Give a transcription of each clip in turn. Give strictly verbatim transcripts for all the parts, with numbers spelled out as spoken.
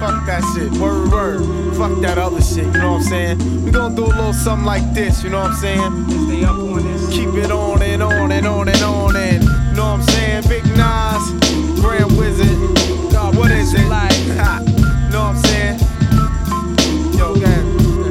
Fuck that shit. Word, word. Fuck that other shit, you know what I'm saying? We gonna do a little something like this, you know what I'm saying? Stay up on this. Keep it on and on and on and on and, you know what I'm saying? Big Nas, Grand Wizard. God, what is it? Like, ha. You know what I'm saying? Yo, man.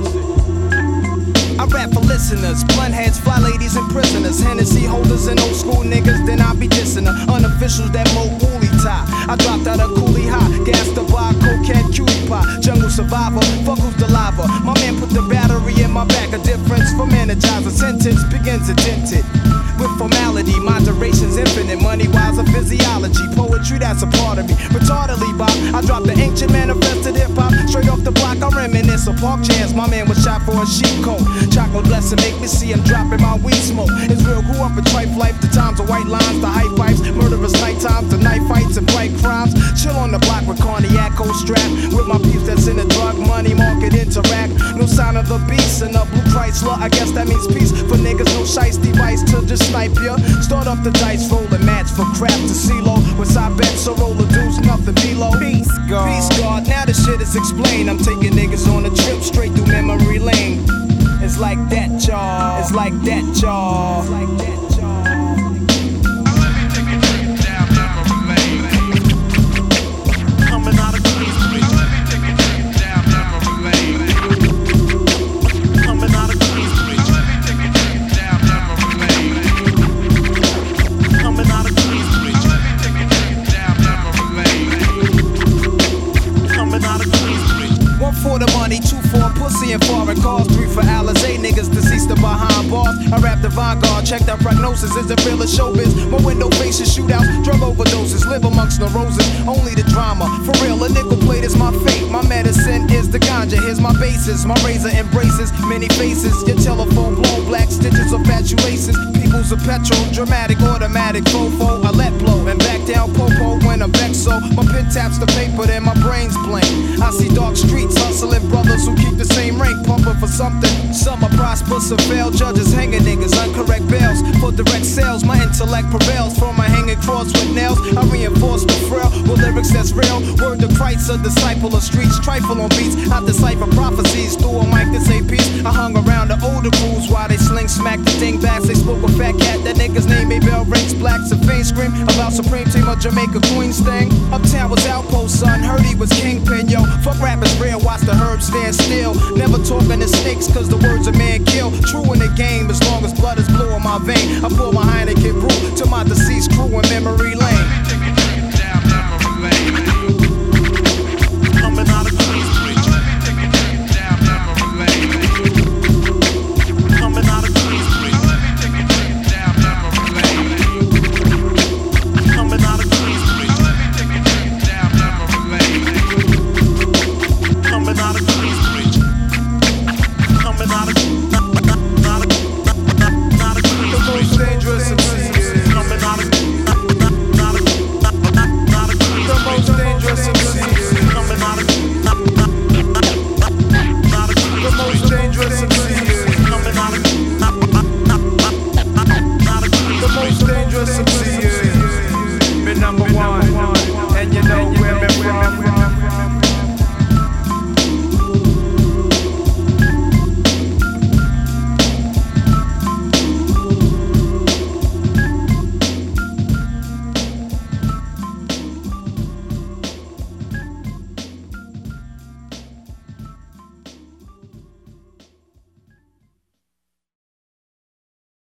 I rap for listeners, blunt heads, fly ladies, and prisoners. Hennessy holders and old school niggas, then I be dissing her. Unofficials that mo woolly tie. I dropped out of coolie high, gas to buy, cocaine, cutie pie. Jungle survivor, fuck who's the lava. My man put the battery in my back. A difference from energizer. Sentence begins indented with formality. Moderation's infinite. Money wise a physiology. Poetry, that's a part of me. Retardedly, Bob. I dropped the ancient manifested hip hop. Straight off the block, I reminisce of park chairs. My man was shot for a sheep coat. Chocolate blessing make me see him dropping my weed smoke. It's real, grew up in trife life. The times of white lines, the hype pipes, murderous night times, the night fights and bright crimes. Chill on the block with cognac, cold strap. With my peeps that's in the drug money market interact. No sign of the beast and a blue Chrysler. I guess that means peace for niggas. No shice device to just snipe ya. Start up the dice, roll a match for crap to CeeLo. With I bet so roll the deuce, nothing below. Peace God. Peace God. Now the shit is explained. I'm taking niggas on a trip straight through memory lane. It's like that, y'all. It's like that, y'all. It's like that, y'all. Let me take a trip down memory lane. Coming out of Queensbridge. Let me take a trip down memory lane. Coming out of Queensbridge. Let me take a trip down memory lane. Coming out of Queensbridge. Let me take a trip down memory lane. Coming out of Queensbridge. One for the money, two for pussy and foreign cars, three for Alizé niggas deceased or behind bars. I rap the vanguard, check that prognosis. Is it real or showbiz? My window faces shootouts, drug overdoses, live amongst the roses. Only the drama, for real. A nickel plate is my fate. My medicine is the ganja. Here's my basis. My razor embraces many faces. Your telephone blown black stitches of fatuaces. People's a petrol, dramatic, automatic, fofo. I let blow and back down popo when I'm vexed. So my pen taps the paper, then my brain's blank. I see dark streets hustling brothers who keep the same rank, pumping for something. Some are prosper, some fail. Judges hanging niggas, uncorrect bails. For direct sales, my intellect prevails. From my hanging cross with nails, I reinforce the frail with lyrics that's real. Word to Christ, a disciple of streets. Trifle on beats, I decipher prophecies through a mic to say peace. I hung around the older crews while they sling smack the thing back. They spoke a fat cat, that nigga's name made bell rings. Blacks and fiends scream about Supreme Team of Jamaica Queens thing. Uptown was outpost, son. Heard he was kingpin, yo. Fuck rappers real, watch the herbs stand still. Never talking to snakes, cause the words a man kill. True in the game, as long as blood is blue in my vein. I pour my Heineken brew to my deceased crew in memory lane.